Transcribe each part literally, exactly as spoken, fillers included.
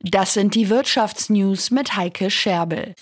Das sind die Wirtschaftsnews mit Heike Scherbel.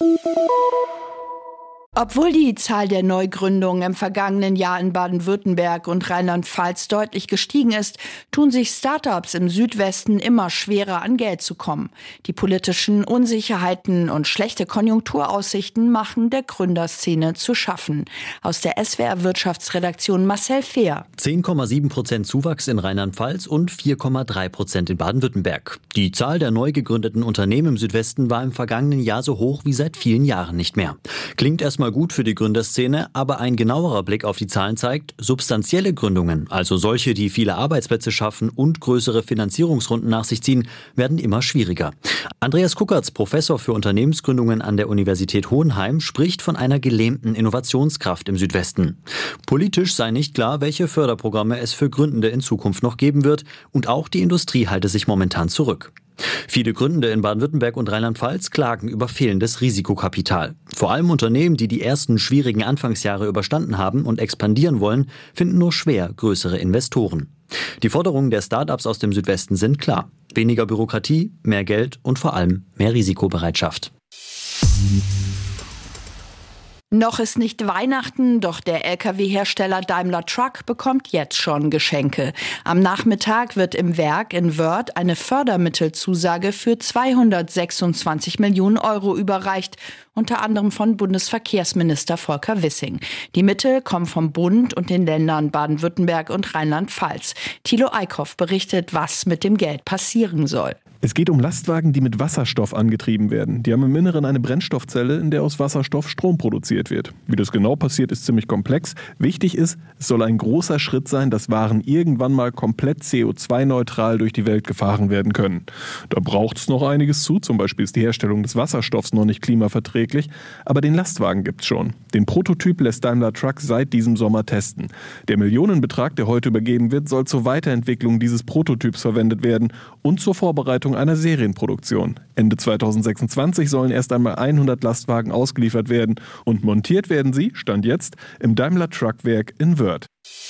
Obwohl die Zahl der Neugründungen im vergangenen Jahr in Baden-Württemberg und Rheinland-Pfalz deutlich gestiegen ist, tun sich Start-ups im Südwesten immer schwerer an Geld zu kommen. Die politischen Unsicherheiten und schlechte Konjunkturaussichten machen der Gründerszene zu schaffen. Aus der S W R-Wirtschaftsredaktion Marcel Fehr. zehn Komma sieben Prozent Zuwachs in Rheinland-Pfalz und vier Komma drei Prozent in Baden-Württemberg. Die Zahl der neu gegründeten Unternehmen im Südwesten war im vergangenen Jahr so hoch wie seit vielen Jahren nicht mehr. Klingt erstmal mal gut für die Gründerszene, aber ein genauerer Blick auf die Zahlen zeigt, substanzielle Gründungen, also solche, die viele Arbeitsplätze schaffen und größere Finanzierungsrunden nach sich ziehen, werden immer schwieriger. Andreas Kuckertz, Professor für Unternehmensgründungen an der Universität Hohenheim, spricht von einer gelähmten Innovationskraft im Südwesten. Politisch sei nicht klar, welche Förderprogramme es für Gründende in Zukunft noch geben wird, und auch die Industrie halte sich momentan zurück. Viele Gründende in Baden-Württemberg und Rheinland-Pfalz klagen über fehlendes Risikokapital. Vor allem Unternehmen, die die ersten schwierigen Anfangsjahre überstanden haben und expandieren wollen, finden nur schwer größere Investoren. Die Forderungen der Start-ups aus dem Südwesten sind klar: weniger Bürokratie, mehr Geld und vor allem mehr Risikobereitschaft. Noch ist nicht Weihnachten, doch der L K W-Hersteller Daimler Truck bekommt jetzt schon Geschenke. Am Nachmittag wird im Werk in Wörth eine Fördermittelzusage für zweihundertsechsundzwanzig Millionen Euro überreicht, unter anderem von Bundesverkehrsminister Volker Wissing. Die Mittel kommen vom Bund und den Ländern Baden-Württemberg und Rheinland-Pfalz. Thilo Eickhoff berichtet, was mit dem Geld passieren soll. Es geht um Lastwagen, die mit Wasserstoff angetrieben werden. Die haben im Inneren eine Brennstoffzelle, in der aus Wasserstoff Strom produziert wird. Wie das genau passiert, ist ziemlich komplex. Wichtig ist, es soll ein großer Schritt sein, dass Waren irgendwann mal komplett C O zwei neutral durch die Welt gefahren werden können. Da braucht es noch einiges zu. Zum Beispiel ist die Herstellung des Wasserstoffs noch nicht klimaverträglich. Aber den Lastwagen gibt's schon. Den Prototyp lässt Daimler Truck seit diesem Sommer testen. Der Millionenbetrag, der heute übergeben wird, soll zur Weiterentwicklung dieses Prototyps verwendet werden und zur Vorbereitung einer Serienproduktion. Ende zweitausendsechsundzwanzig sollen erst einmal hundert Lastwagen ausgeliefert werden und montiert werden sie, Stand jetzt, im Daimler Truck-Werk in Wörth.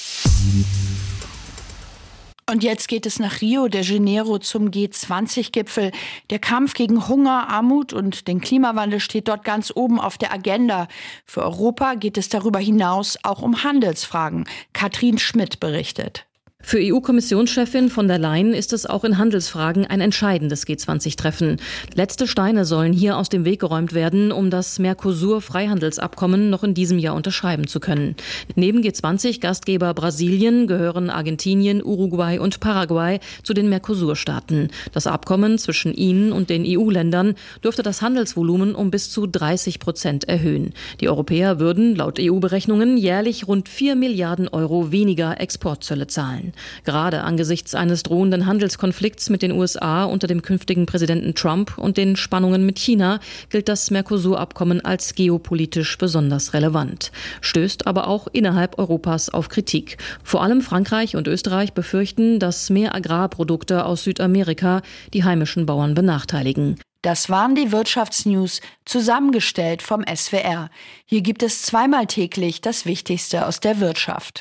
Und jetzt geht es nach Rio de Janeiro zum G zwanzig Gipfel. Der Kampf gegen Hunger, Armut und den Klimawandel steht dort ganz oben auf der Agenda. Für Europa geht es darüber hinaus auch um Handelsfragen. Katrin Schmidt berichtet. Für E U-Kommissionschefin von der Leyen ist es auch in Handelsfragen ein entscheidendes G zwanzig Treffen. Letzte Steine sollen hier aus dem Weg geräumt werden, um das Mercosur-Freihandelsabkommen noch in diesem Jahr unterschreiben zu können. Neben G zwanzig Gastgeber Brasilien gehören Argentinien, Uruguay und Paraguay zu den Mercosur-Staaten. Das Abkommen zwischen ihnen und den E U-Ländern dürfte das Handelsvolumen um bis zu dreißig Prozent erhöhen. Die Europäer würden laut E U-Berechnungen jährlich rund vier Milliarden Euro weniger Exportzölle zahlen. Gerade angesichts eines drohenden Handelskonflikts mit den U S A unter dem künftigen Präsidenten Trump und den Spannungen mit China gilt das Mercosur-Abkommen als geopolitisch besonders relevant, stößt aber auch innerhalb Europas auf Kritik. Vor allem Frankreich und Österreich befürchten, dass mehr Agrarprodukte aus Südamerika die heimischen Bauern benachteiligen. Das waren die Wirtschaftsnews, zusammengestellt vom S W R. Hier gibt es zweimal täglich das Wichtigste aus der Wirtschaft.